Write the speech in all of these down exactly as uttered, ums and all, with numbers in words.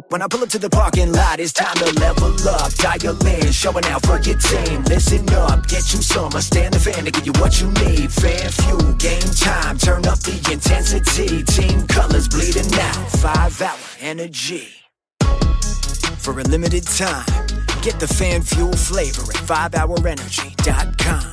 When I pull up to the parking lot, it's time to level up. Dial in, showing out for your team. Listen up, get you some. I stand the fan to give you what you need. Fan fuel, game time, turn up the intensity. Team colors bleeding out, five hour energy. For a limited time, get the fan fuel flavor at five hour energy dot com.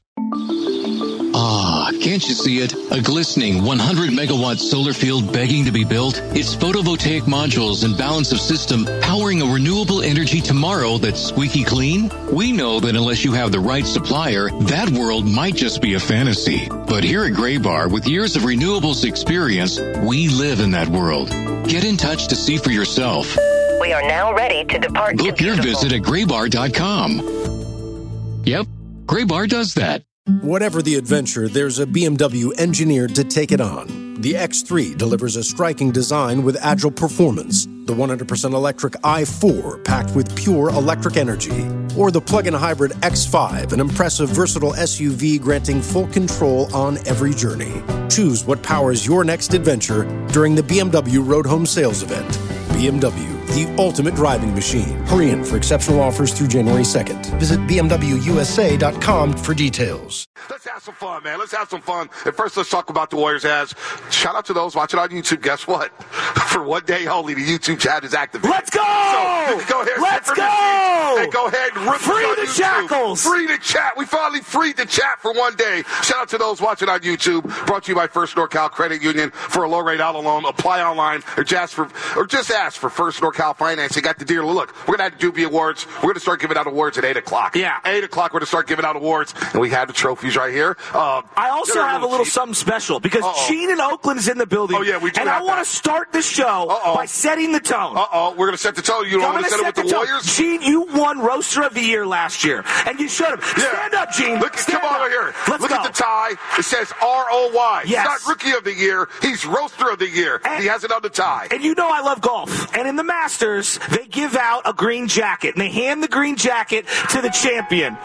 Ah, can't you see it? A glistening one hundred megawatt solar field begging to be built? Its photovoltaic modules and balance of system powering a renewable energy tomorrow that's squeaky clean? We know that unless you have the right supplier, that world might just be a fantasy. But here at Graybar, with years of renewables experience, we live in that world. Get in touch to see for yourself. We are now ready to depart. Book your visit at graybar dot com. Yep, Graybar does that. Whatever the adventure, there's a B M W engineered to take it on. The X three delivers a striking design with agile performance. The one hundred percent electric i four packed with pure electric energy. Or the plug-in hybrid X five, an impressive versatile S U V granting full control on every journey. Choose what powers your next adventure during the B M W Road Home Sales Event. B M W, the ultimate driving machine. Hurry in for exceptional offers through January second. Visit b m w u s a dot com for details. Let's have some fun, man. Let's have some fun. And first, let's talk about the Warriors as. Shout out to those watching on YouTube. Guess what? For one day only, the YouTube chat is activated. Let's go! So you can go ahead Let's and go! and go ahead and rip Free on the YouTube. shackles! Free the chat. We finally freed the chat for one day. Shout out to those watching on YouTube. Brought to you by First NorCal Credit Union. For a low rate auto loan, apply online or just for or just ask for First NorCal Financing. Got the deal. Look, we're gonna have the Doobie Awards. We're gonna start giving out awards at eight o'clock. Yeah, eight o'clock. We're gonna start giving out awards, and we have the trophies right here. Uh, I also have a little cheap. something special because Uh-oh. Gene in Oakland is in the building. Oh, yeah, we do And have I want that. to start the show Uh-oh. by setting the tone. Uh-oh, we're going to set the tone. You don't I'm want to gonna set it with set the, tone. Warriors? Gene, you won Roaster of the Year last year, and you should have. Yeah. Stand up, Gene. Look, Stand come up. over here. Let's Look go. at the tie. It says R O Y. Yes. He's not Rookie of the Year. He's Roaster of the Year. And- he has it on the tie. And you know I love golf. And in the Masters, they give out a green jacket, and they hand the green jacket to the champion.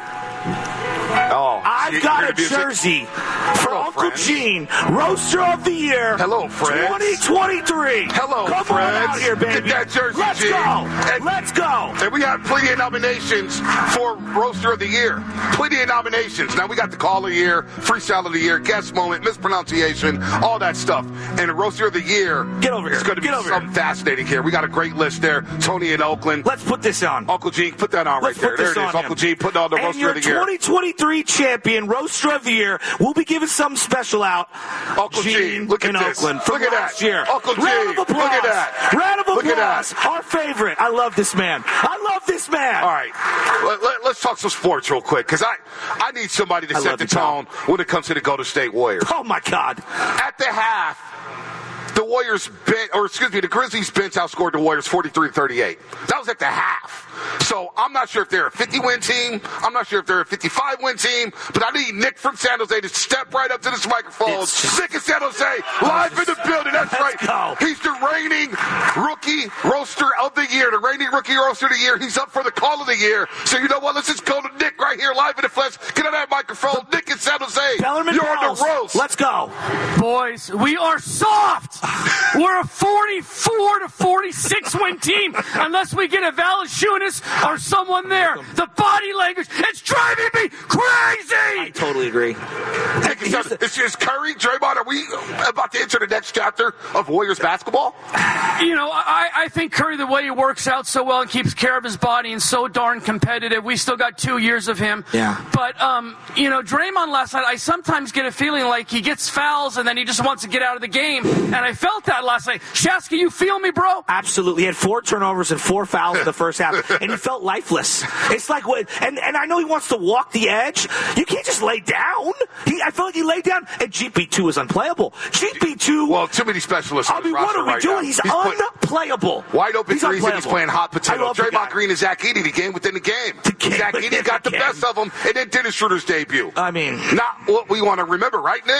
Oh, I've you- got you're a gonna be jersey for Hello, Uncle friends. Gene, Roaster of the Year. Hello, friends. twenty twenty-three. Hello, Come friends. on out here, baby. Get that jersey, Let's Gene. go. And- Let's go. And we have plenty of nominations for Roaster of the Year. Plenty of nominations. Now, we got the Call of the Year, Freestyle of the Year, Guest Moment, Mispronunciation, all that stuff. And the Roaster of the Year Get over here. is going to be Get over something fascinating here. We got a great list there. Tony in Oakland. Let's put this on. Uncle Gene, put that on Let's right there. put There this it is. on Uncle him. Gene putting on the And Roaster your of the Year. twenty twenty-three champion, Roaster of the Year, we'll be giving something special out. Uncle Gene, look at in this. Oakland from Look at last that. year. Uncle Round Gene, of applause. look at that. Round of applause. Look at that. Our favorite. I love this man. I love this man. All right, let, let, let's talk some sports real quick, because I, I need somebody to I set love the you, pal. tone when it comes to the Golden State Warriors. Oh, my God. At the half, the Warriors bench, or excuse me, the Grizzlies bench outscored the Warriors forty-three thirty-eight. That was at the half. So I'm not sure if they're a fifty-win team. I'm not sure if they're a fifty-five-win team. But I need Nick from San Jose to step right up to this microphone. It's- Nick in San Jose, live in the building. That's Let's right. go. He's the reigning rookie roaster of the year. The reigning rookie roaster of the year. He's up for the call of the year. So you know what? Let's just go to Nick right here, live in the flesh. Get on that microphone. Nick in San Jose. Bellarmine You're on Bells. the roast. Let's go. Boys, we are soft. We're a forty-four to forty-six win team unless we get a Valanciunas or someone there. The body language, it's driving me crazy. I totally agree. Nick, is, that, is, is Curry, Draymond, are we about to enter the next chapter of Warriors basketball? You know, I, I think Curry, the way he works out so well and keeps care of his body and so darn competitive, we still got two years of him. Yeah. But, um, you know, Draymond last night, I sometimes get a feeling like he gets fouls and then he just wants to get out of the game. And I felt that last night. Shasky, you feel me, bro? Absolutely. He had four turnovers and four fouls in the first half, and he felt lifeless. It's like, what, and, and I know he wants to walk the edge. You can't just lay down. He, I felt like he laid down, and G P two is unplayable. G P two. Well, too many specialists on I this mean, what roster are we right doing? now. He's, He's put unplayable. wide open He's threes, and he's unplayable. playing hot I potato. love the guy. Draymond Green and Zach Edey, the game within the game. The game Zach within Edey got the the game. best of them, and then did his shooter's debut. I mean, Not what we want to remember, right, Nick?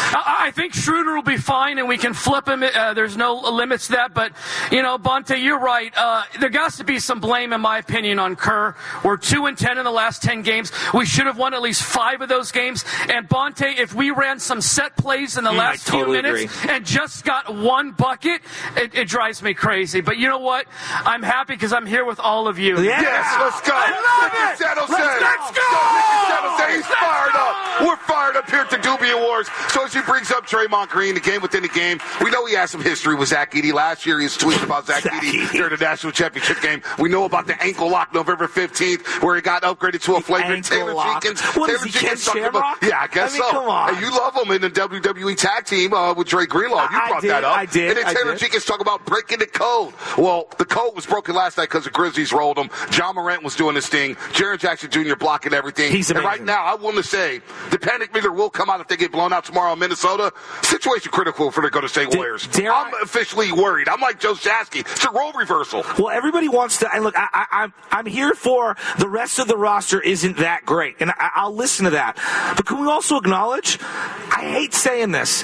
I, I think Schroeder will be fine, and we can flip him. Uh, there's no limits to that. But, you know, Bonte, you're right. Uh, there has to be some blame, in my opinion, on Kerr. We're two and ten in the last ten games. We should have won at least five of those games. And, Bonte, if we ran some set plays in the mm, last totally few minutes agree. and just got one bucket, it, it drives me crazy. But you know what? I'm happy because I'm here with all of you. Yeah. Yes, let's go. I love Nick it. Settle Let's, said. let's go. Nick Settle said he's Let's fired go. up. We're fired up here at the Doobie Awards. So as he brings up Draymond Green, the game within the game, we know he has some history with Zach Edey. Last year he was tweeting about Zach, Zach Edey, Edey during the national championship game. We know about the ankle lock November fifteenth where he got upgraded to a flagrant. Taylor lock. Jenkins. What Taylor is he, Jenkins Ken talking Shamrock? about. Yeah, I guess I mean, so. come on. And you love him in the W W E tag team uh, with Dre Greenlaw. You I brought did, that up. I did. And then I Taylor did. Jenkins talking about breaking the code. Well, the code was broken last night because the Grizzlies rolled him. John Morant was doing his thing. Jaren Jackson Junior blocking everything. He's and amazing. right now, I want to say the panic meter will come out if they get blown out tomorrow in Minnesota. Situation critical for the Golden State Did- Warriors. dare I'm I- officially worried. I'm like Joe Shasky. It's a role reversal. Well, everybody wants to. And look, I, I, I'm I'm here for the rest of the roster isn't that great, and I, I'll listen to that. But can we also acknowledge? I hate saying this.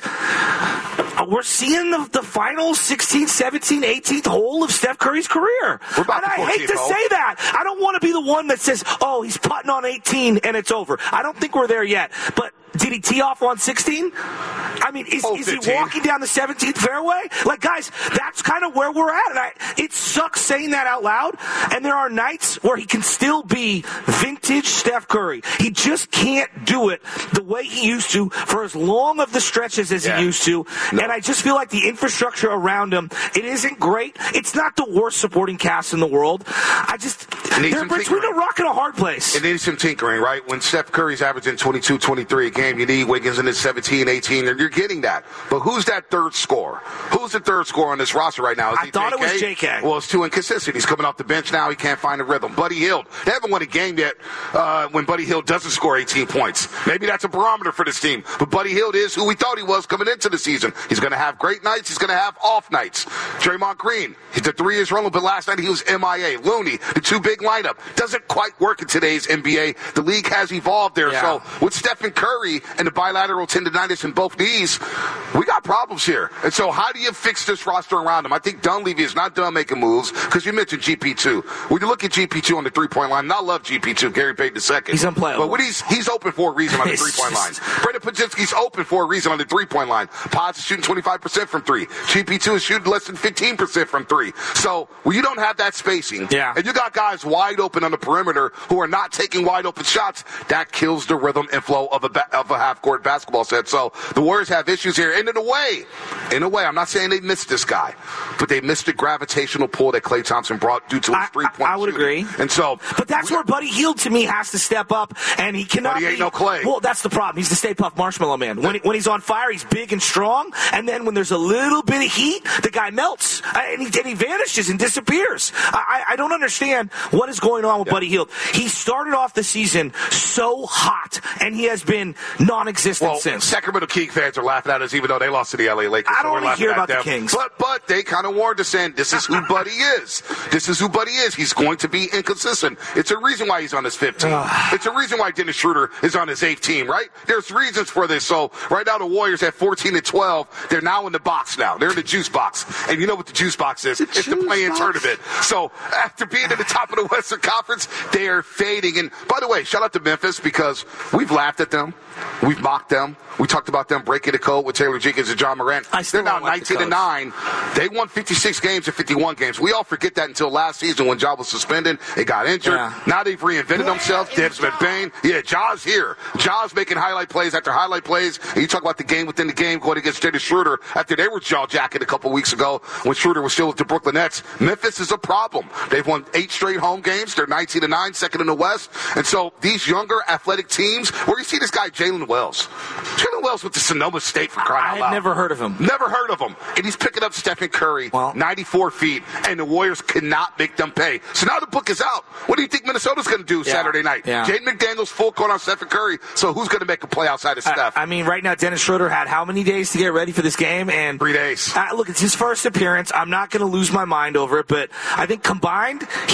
Uh, We're seeing the, the final sixteen, seventeen, eighteenth hole of Steph Curry's career. We're about And to I hate fourteenth to hole. say that. I don't want to be the one that says, oh, he's putting on eighteen and it's over. I don't think we're there yet. But did he tee off on sixteen? I mean, is, Oh, is he fifteen. walking down the seventeenth fairway? Like, guys, that's kind of where we're at. And I, it sucks saying that out loud. And there are nights where he can still be vintage Steph Curry. He just can't do it the way he used to for as long of the stretches as Yeah. he used to. No. And I just feel like the infrastructure around him, it isn't great. It's not the worst supporting cast in the world. I just, Needs they're some between tinkering. a rock and a hard place. It needs some tinkering, right? When Steph Curry's averaging twenty-two, twenty-three a game, you need Wiggins in his seventeen, eighteen, and you're getting that. But who's that third scorer? Who's the third scorer on this roster right now? Is I he thought J K? it was J K. Well, it's too inconsistent. He's coming off the bench now. He can't find a rhythm. Buddy Hield, they haven't won a game yet uh, when Buddy Hield doesn't score eighteen points. Maybe that's a barometer for this team. But Buddy Hield is who we thought he was coming into the season. He's going to have great nights. He's going to have off nights. Draymond Green, the three is rolling, but last night he was M I A. Looney, the two big lineup. Doesn't quite work in today's N B A. The league has evolved there. Yeah. So with Stephen Curry and the bilateral tendonitis in both knees, we got problems here. And so how do you fix this roster around him? I think Dunleavy is not done making moves because you mentioned G P two. When you look at G P two on the three-point line, and I love G P two, Gary Payton the second. He's unplayable. But when he's, he's open for a reason on the It's three-point line. just- Brendan Podzinski's open for a reason on the three-point line. Pods is shooting twenty-five percent from three. G P two is shooting less than fifteen percent from three. So when you don't have that spacing, Yeah. and you got guys wide open on the perimeter who are not taking wide open shots, that kills the rhythm and flow of a ba- of a half-court basketball set. So the Warriors have issues here. And in a way, in a way, I'm not saying they missed this guy, but they missed the gravitational pull that Klay Thompson brought due to his I- three-point I would shooting. agree. And so, But that's where Buddy Hield, to me, has to step up, and he cannot But he ain't be- no Klay. Well, that's the problem. He's the Stay Puft Marshmallow Man. When, he, when he's on fire, he's big and strong, and then when there's a little bit of heat, the guy melts, uh, and he, and he vanishes and disappears. I, I I don't understand what is going on with Yeah. Buddy Hield. He started off the season so hot, and he has been non-existent well, since. Sacramento King fans are laughing at us even though they lost to the L A Lakers. I so don't we're wanna laughing hear at about the them. Kings. But, but they kind of warned us saying this is who Buddy is. This is who Buddy is. He's going to be inconsistent. It's a reason why he's on his fifth team. It's a reason why Dennis Schroeder is on his eighth team, right? There's reasons for this. So right now the Warriors at fourteen and twelve, they're now in the box now. They're in the juice box. And you know what the juice box is? It's the play-in tournament. So after being at the top of the Western Conference, they are fading. And by the way, shout out to Memphis because we've laughed at them. We've mocked them. We talked about them breaking the code with Taylor Jenkins and John Morant. I still They're now don't like the nineteen and nine. They won fifty-six games and fifty-one games. We all forget that until last season when Ja was suspended. They got injured. Yeah. Now they've reinvented themselves. Debs McBain. Yeah, Ja's here. Ja's making highlight plays after highlight plays. And you talk about the game within the game going against Dennis Schroeder after they were jaw jacking a couple weeks ago when Schroeder was still with the Brooklyn Nets. Memphis is a problem. They've won eight straight home games. They're nineteen and nine, second in the West. And so these younger athletic teams, where you see this guy Jalen Wells. Jalen Wells with the Sonoma State for crying I out had loud. never heard of him. Never heard of him. And he's picking up Stephen Curry, Well- ninety-four feet, and the Warriors cannot make them pay. So now the book is out. What do you think Minnesota's going to do Yeah. Saturday night? Yeah. Jaden McDaniels full court on Stephen Curry. So who's going to make a play outside of Steph? I, I mean, right now, Dennis Schroeder had how many days to get ready for this game? And Three days. Uh, look, it's his first appearance. I'm not going to lose my mind over it, but I think combined, he was the only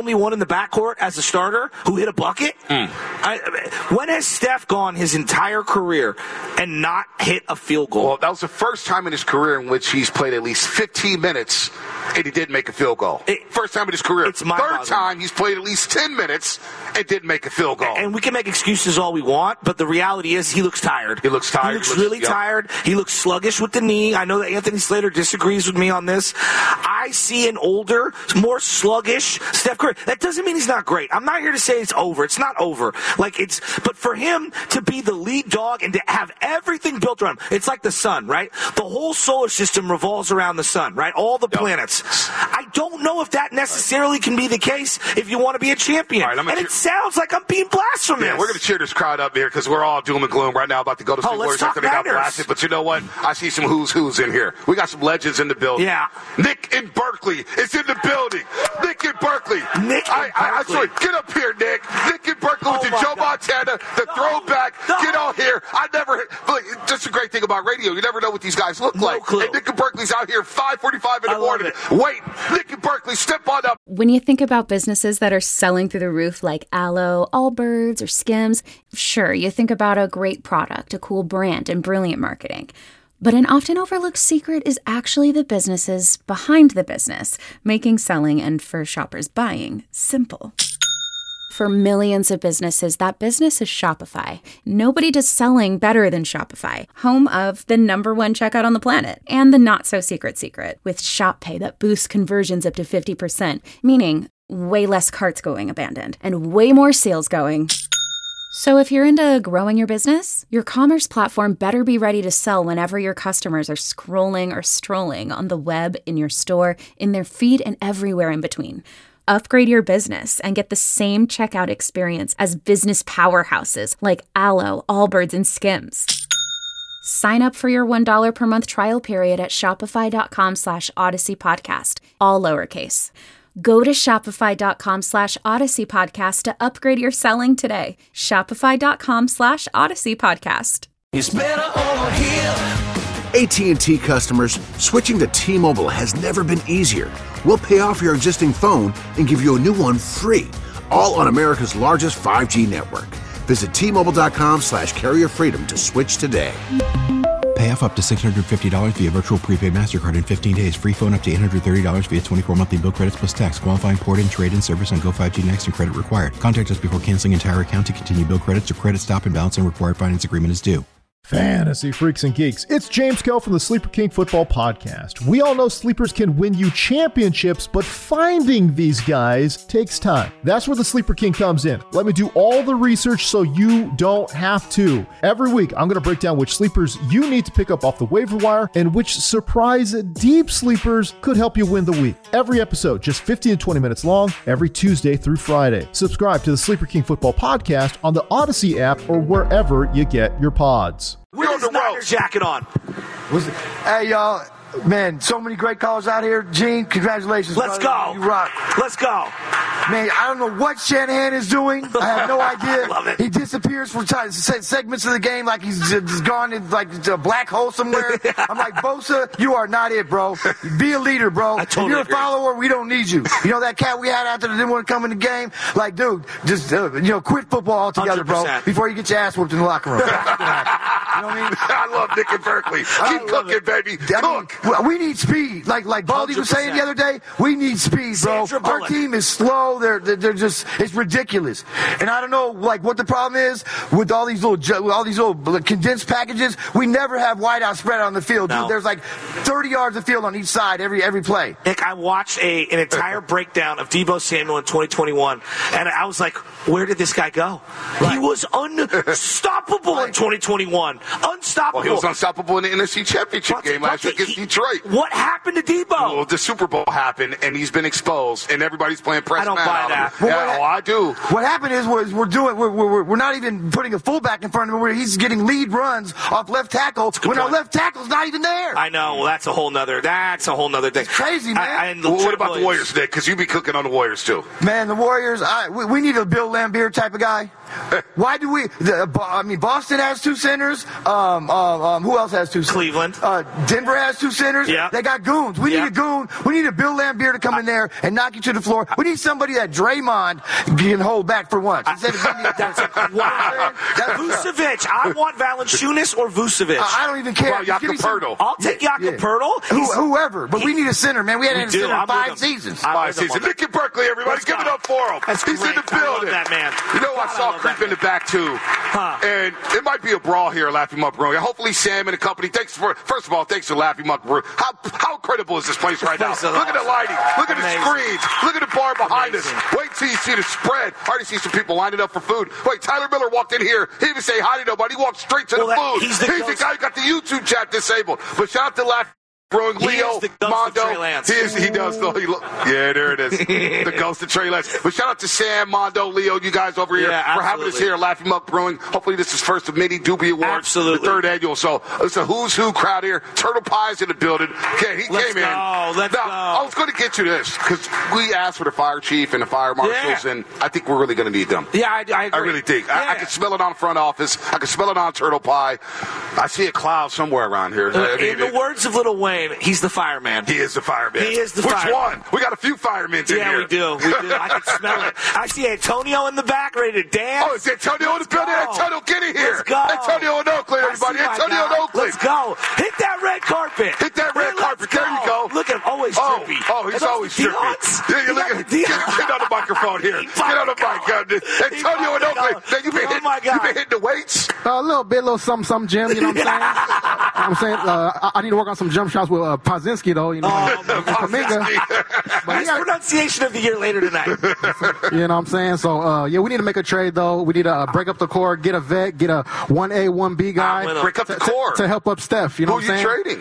only one in the backcourt as a starter who hit a bucket? Mm. I, when has Steph gone his entire career and not hit a field goal? Well, that was the first time in his career in which he's played at least fifteen minutes and he didn't make a field goal. It, first time in his career. It's Third time he's played at least ten minutes and didn't make a field goal. And we can make excuses all we want, but the reality is he looks tired. He looks tired. He looks, he looks really yep. tired. He looks sluggish with the knee. I know that Anthony Slater disagrees with me on this. I see an older, more sluggish Steph Curry. That doesn't mean he's not great. I'm not here to say it's over. It's not over. Like it's, but for him to be the lead dog and to have everything built around him, it's like the sun, right? The whole solar system revolves around the sun, right? All the yep. planets. I don't know if that necessarily right. can be the case if you want to be a champion. Right, and cheer- it sounds like I'm being blasphemous. Yeah, we're going to cheer this crowd up here because we're all doom and gloom right now about to go to oh, State Warriors after they got blasted. But you know what? I see some who's who's in here. We got some legends in the building. Yeah. Nick in Berkeley is in the building. Nick in Berkeley. Nick in I, I, Berkeley. I, sorry, get up here, Nick. Nick in Berkeley oh with the Joe God. Montana, the no. throwback. No. Get on here. I never, look, just a great thing about radio. You never know what these guys look no like. Clue. And Nick in Berkeley's out here five forty-five in the I morning. Wait, Nick in Berkeley, step on up. When you think about businesses that are selling through the roof like Aloe, Allbirds, or Skims, sure, you think about a great product, a cool brand, and brilliant marketing. But an often overlooked secret is actually the businesses behind the business, making selling and for shoppers buying simple. For millions of businesses, that business is Shopify. Nobody does selling better than Shopify, home of the number one checkout on the planet and the not-so-secret secret with Shop Pay that boosts conversions up to fifty percent, meaning way less carts going abandoned and way more sales going. So if you're into growing your business, your commerce platform better be ready to sell whenever your customers are scrolling or strolling on the web, in your store, in their feed, and everywhere in between. Upgrade your business and get the same checkout experience as business powerhouses like Aloe, Allbirds, and Skims. Sign up for your one dollar per month trial period at shopify.com slash Odyssey Podcast, all lowercase. Go to shopify.com slash Odyssey Podcast to upgrade your selling today. Shopify.com slash Odyssey Podcast. It's better over here. A T and T customers, switching to T-Mobile has never been easier. We'll pay off your existing phone and give you a new one free, all on America's largest five G network. Visit T-Mobile.com slash carrier freedom to switch today. Pay off up to six hundred fifty dollars via virtual prepaid MasterCard in fifteen days. Free phone up to eight hundred thirty dollars via twenty-four monthly bill credits plus tax. Qualifying port-in, trade-in service on Go five G Next and credit required. Contact us before canceling entire account to continue bill credits or credit stop and balance and required finance agreement is due. Fantasy freaks and geeks, it's James Kell from the Sleeper King Football Podcast. We all know sleepers can win you championships, but finding these guys takes time. That's where the Sleeper King comes in. Let me do all the research so you don't have to. Every week, I'm going to break down which sleepers you need to pick up off the waiver wire and which surprise deep sleepers could help you win the week. Every episode, just fifteen to twenty minutes long, every Tuesday through Friday. Subscribe to the Sleeper King Football Podcast on the Odyssey app or wherever you get your pods. With his Niner jacket on. Hey, y'all. Man, so many great callers out here. Gene, congratulations. Let's brother. go. You rock. Let's go. Man, I don't know what Shanahan is doing. I have no idea. Love it. He disappears for t- segments of the game like he's just gone in like a black hole somewhere. I'm like, Bosa, you are not it, bro. Be a leader, bro. I totally if you're agree. a follower, we don't need you. You know that cat we had out there that didn't want to come in the game? Like, dude, just, uh, you know, quit football altogether, one hundred percent. bro, before you get your ass whooped in the locker room. You know what I mean? I love Nick in Berkeley. Keep cooking, it. baby. I mean, Cook. we need speed. Like like Baldy was saying the other day, we need speed, bro. Sandra Our Bullock. team is slow. They're, they're they're just it's ridiculous. And I don't know like what the problem is with all these little all these little condensed packages. We never have wideout spread on the field. No. Dude, there's like thirty yards of field on each side every every play. Nick, I watched a an entire breakdown of Deebo Samuel in twenty twenty-one, and I was like, where did this guy go? Right. He was unstoppable Right. in twenty twenty-one. Unstoppable. Well, he was unstoppable in the N F C Championship But- game but last year against he- Detroit. What happened to Deebo? Well, the Super Bowl happened, and he's been exposed, and everybody's playing press I don't man buy out that. of him. Well, Yeah, what- oh, I do. What happened is was we're doing we're, we're we're not even putting a fullback in front of him. Where he's getting lead runs off left tackle when point. our left tackle's not even there. I know. Well, that's a whole nother. That's a whole nother thing. It's crazy, man. I, I, and Well, what Trent about the Williams. Warriors, Nick? Because you be cooking on the Warriors, too. Man, the Warriors, I, we, we need a Bill Laimbeer type of guy. Why do we? The, I mean, Boston has two centers. Um, um, um, who else has two? Cleveland. Uh, Denver has two centers. Yeah. They got goons. We yeah. need a goon. We need a Bill Laimbeer to come in there and knock you to the floor. We need somebody that Draymond can hold back for once. Instead of giving you That's a, wow. That's Vucevic. I want Valanciunas or Vucevic. I, I don't even care. Well, Jakob Poeltl. I'll take Yeah, Jakob yeah. Poeltl. Who, whoever. But he- we need a center, man. We hadn't had a do. center I'm in five with him. seasons. I'm Five with him on seasons. that. Nick and Berkeley, everybody, Let's give go. it up for him. That's He's great. in the I love building. that man. You know, God, I I saw love Creep that in the back too, Huh. and it might be a brawl here, Laughing Muck Brewing. Hopefully, Sam and the company. Thanks for first of all, thanks to Laughing Muck Brewing. How how incredible is this place right now? place is Look at the awesome. lighting. Look at the Amazing. screens. Look at the bar behind Amazing. us. Wait till you see the spread. I already see some people lining up for food. Wait, Tyler Miller walked in here. He didn't even say hi to nobody. He walked straight to Well, the that- food. he's the ghost. guy who got the YouTube chat disabled. But shout out to Laughing Brewing, He Leo, is the ghost of Mondo. Trey Lance. He is. He does. Though. He lo- yeah, there it is. The ghost of Trey Lance. But shout out to Sam, Mondo, Leo, you guys over here Yeah, for having us absolutely. here, Laughing Muck Brewing. Hopefully, this is first of many Doobie Awards, Absolutely. the third annual. So it's a who's who crowd here. Turtle Pie's in the building. Okay, he Let's came in. go, let's now, go. I was going to get you this because we asked for the fire chief and the fire marshals, Yeah. and I think we're really going to need them. Yeah, I, I agree. I really think. I, I Yeah. can smell it on front office. I can smell it on Turtle Pie. I see a cloud somewhere around here. I mean, In the it- words of Lil Wayne, he's the fireman. he is the fireman. He is the Which fireman. one? We got a few firemen in Yeah, here. we do. We do. I can smell it. I see Antonio in the back ready to dance. Oh, it's Antonio in the Let's building. go. Antonio, get in here. Let's go. Antonio in Oakland, I everybody. see my Antonio in guy. Oakland. Let's go. Hit that red carpet. Hit that red Let's carpet. There you go. Look at him. Always Oh, trippy. oh, he's Are those always the trippy. Dion's? Yeah, you He look got at the get, Dion. get on the microphone here. He Get on the fucking mic. God. Antonio in fucking Oakland. gone. Man, you been Oh, hitting, my you God. been hitting the weights. A little bit, little something, something, Jim. You know what I'm saying? I'm saying uh, I, I need to work on some jump shots with uh, Pazinski, though. You know, Oh, and Kuminga. But Best yeah, pronunciation of the year later tonight. you know what I'm saying? So, uh, yeah, we need to make a trade, though. We need to uh, break up the core, get a vet, get a one A, one B guy. with him. Break up the core. To help up Steph. You know Who what I'm are you saying? trading?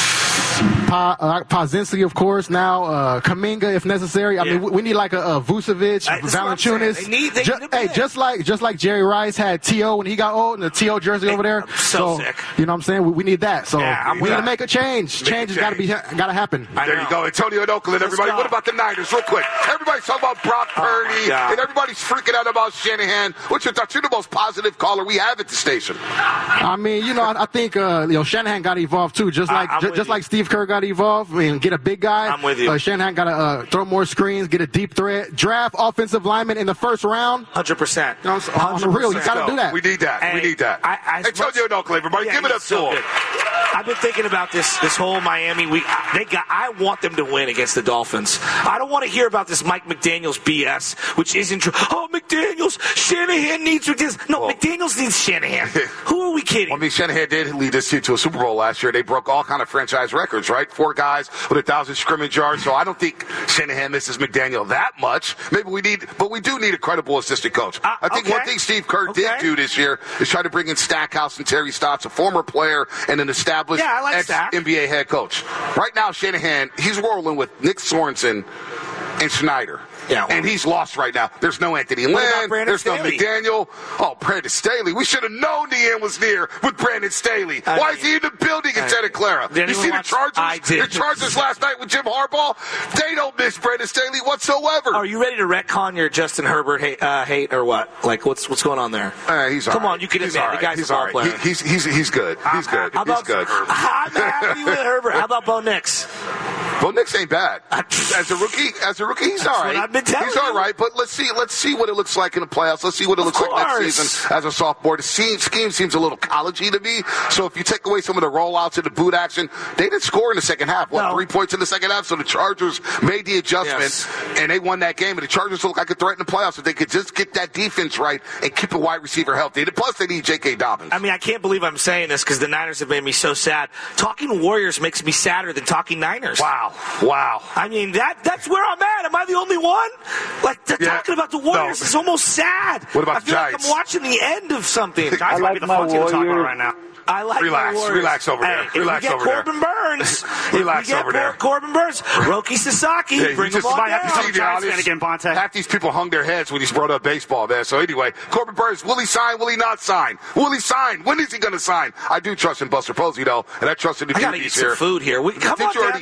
Pa, uh, Pazinski, of course. Now uh, Kuminga, if necessary. I Yeah. mean, we, we need like a, a Vucevic, Uh, that's what I'm saying. Valanciunas. They need- they Ju- need a hey, big. just like just like Jerry Rice had T O when he got old, and the T O jersey over there. I'm so sick. You know what I'm saying? We, we need that. So Yeah, I'm we need with to make a change. Make a change has got to be change. got to happen. I There know. you go. Antonio in Oakland, Let's everybody. go. What about the Niners, real quick? Everybody's talking about Brock Oh, my Purdy, God. and everybody's freaking out about Shanahan. What's your thoughts? You're the most positive caller we have at the station. I mean, you know, I, I think uh, you know Shanahan got evolved too, just I- like I'm ju- with just you. like Steve Kerr got evolved. I mean, get a big guy. I'm with you. Uh, Shanahan got to uh, throw more screens, get a deep threat, draft offensive lineman in the first round. one hundred percent. You know, so on the real, you one hundred percent. got to Go. do that. We need that. we Hey, need that. I- I- as Antonio much- in Oakland, everybody. Yeah, Give it he's up so to good. him. I've been thinking about this this whole Miami week. They got. I want them to win against the Dolphins. I don't want to hear about this Mike McDaniels B S, which isn't true. Oh, McDaniels, Shanahan needs McDaniels. No, Well- McDaniels needs Shanahan. Who are we kidding? I mean, Shanahan did lead this team to a Super Bowl last year. They broke all kind of franchise records, right? Four guys with a thousand scrimmage yards. So I don't think Shanahan misses McDaniel that much. Maybe we need, but we do need a credible assistant coach. Uh, I think okay. one thing Steve Kerr Okay. did do this year is try to bring in Stackhouse and Terry Stotts, a former player and an established Yeah, I like Stack. ex-N B A head coach. Right now, Shanahan, he's rolling with Nick Sorensen and Schneider. Yeah, well- and he's lost right now. There's no Anthony What about Lynn. Brandon There's Staley? no McDaniel. Oh, Brandon Staley. We should have known the end was near with Brandon Staley. I Why mean- is he in the building in I- Santa Clara? Did You anyone see the watch- Chargers? I did. The Chargers last night with Jim Harbaugh? They don't miss Brandon Staley whatsoever. Are you ready to retcon your Justin Herbert hate, uh, hate or what? Like, what's what's going on there? Uh, he's all Come right. on, you can he's admit all the right. guy's he's a ball all right. player. He, he's he's he's good. He's good. How about, he's good. I'm happy with Herbert. How about Bo Nix? Bo Nix ain't bad. As a rookie, as a rookie, he's That's all what right. I've been telling he's all you. right, but let's see let's see what it looks like in the playoffs. Let's see what it Of looks like next course. season as a sophomore. The scheme, scheme seems a little collegey to me. So if you take away some of the rollouts and the boot action, they didn't score in the second half. What, No. three points in the second half? So the Chargers made the adjustment, Yes. and they won that game. And the Chargers look like a threat in the playoffs if they could just get that defense right and keep a wide receiver healthy. And plus, they need J K. Dobbins. I mean, I can't believe I'm saying this because the Niners have made me so sad. Talking Warriors makes me sadder than talking Niners. Wow. Wow. I mean, that that's where I'm at. Am I the only one? Like, the, Yeah. talking about the Warriors No. is almost sad. What about I the feel like Giants? I'm watching the end of something. I Giants might like be the my fun team to talk about Warriors. right now. I like Relax, my Warriors. relax over there. Hey, Relax if we over get there. Corbin Burns, Relax if we get over there. Cor- Corbin Burns, Roki Sasaki, Yeah, bring you him just on might have to down. see the audience. Half these people hung their heads when he's brought up baseball, man. So anyway, Corbin Burns, will he sign? Will he not sign? Will he sign? When is he going to sign? I do trust in Buster Posey, though, and I trust in the I gotta beauties eat some here. food here. We, come Did on you down already to eat? Sunnyvale.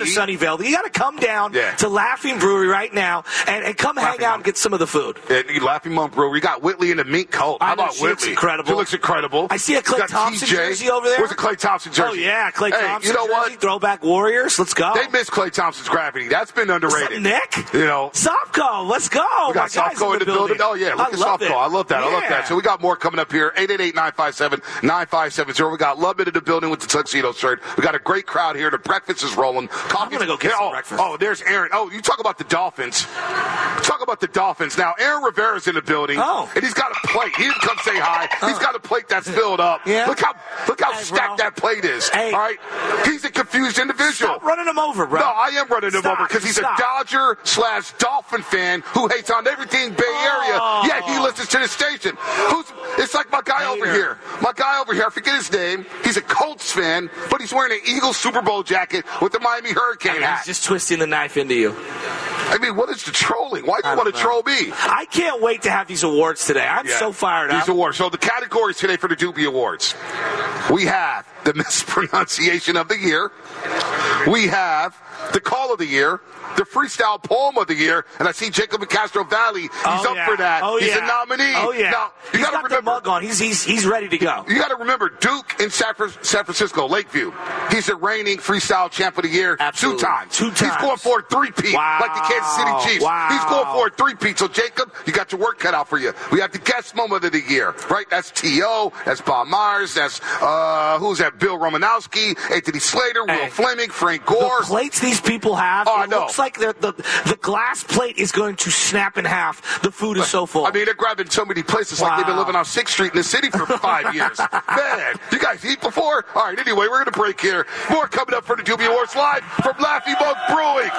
Skelly. You got to come down Yeah. to Laughing Brewery right now and, and come Laughing hang out Monk. and get some of the food. And you Laughing Monk Brewery. We got Whitley in the mink coat. How I know, about she Whitley? looks incredible. She looks incredible. I see a Klay We got Thompson T J. jersey over there. Where's the Klay Thompson jersey? Oh, yeah, Klay hey, Thompson you know jersey, what? Throwback Warriors. Let's go. They miss Klay Thompson's gravity. That's been underrated. What's up, Nick? You know. Sopko, let's go. We got My guys Sopko in the building. Oh, yeah. Look I at love Sopko. it. I love that. I love Yeah. that. So we got more coming up here. eight eight eight, nine five seven, nine five seven zero. We got Lubbock in the building with the tuxedo shirt. We got a great crowd here. The breakfast is rolling. I'm going to go get yeah, some oh, breakfast. Oh, there's Aaron. Oh, you talk about the Dolphins. Talk about the Dolphins. Now, Aaron Rivera's in the building. Oh. And he's got a plate. He didn't come say hi. He's got a plate that's filled up. Yeah. Look how look how Hey, stacked bro. that plate is. Hey. All right? He's a confused individual. Stop running him over, bro. No, I am running him Stop. over because he's Stop. a Dodger slash Dolphin fan who hates on everything Bay Area. Oh. Yeah, he listens to the station. Who's? It's like my guy over Hater. here. My guy over here. I forget his name. He's a Colts fan, but he's wearing an Eagles Super Bowl jacket with the Miami Hurricane I mean, hat. he's just twisting the knife into you. I mean, what is the trolling? Why do I you want don't to know. troll me? I can't wait to have these awards today. I'm Yeah. so fired up. These awards. So the categories today for the Doobie Awards. We have the mispronunciation of the year. We have the call of the year. The freestyle poem of the year, and I see Jacob Castro Valley. He's Oh, up yeah. for that. Oh, He's yeah. a nominee. Oh, yeah. Now, you He's got to got the remember. mug on. He's, he's, he's ready to go. You got to remember Duke in San Fran- San Francisco, Lakeview. He's the reigning freestyle champ of the year Absolutely. two times. Two He's times. going for a three-peat Wow. like the Kansas City Chiefs. Wow. He's going for a three-peat. So, Jacob, you got your work cut out for you. We have the guest moment of the year, right? That's T O That's Bob Myers. That's, uh, who's that? Bill Romanowski, Anthony Slater, Hey. Will Fleming, Frank Gore. The plates these people have, Oh, I it know. looks like they're- the the glass plate is going to snap in half. The food is so full. I mean, they're grabbing so many places like they've been Wow. living on sixth Street in the city for five years. Man, you guys eat before? All right, anyway, we're going to break here. More coming up for the Doobie Awards live from Laughing Monk Brewing.